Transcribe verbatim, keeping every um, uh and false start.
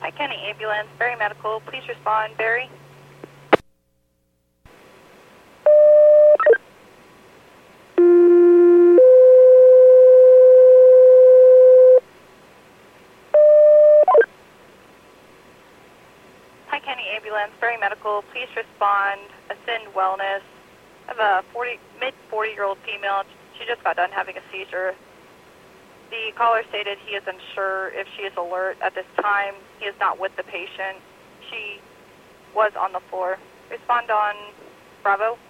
Hi, County Ambulance, Barry Medical. Please respond, Barry. Hi, County Ambulance, Barry Medical. Please respond. Ascend Wellness. I have a forty, mid forty-year-old female. She just got done having a seizure. The caller stated he is unsure if she is alert at this time. He is not with the patient. She was on the floor. Respond on Bravo.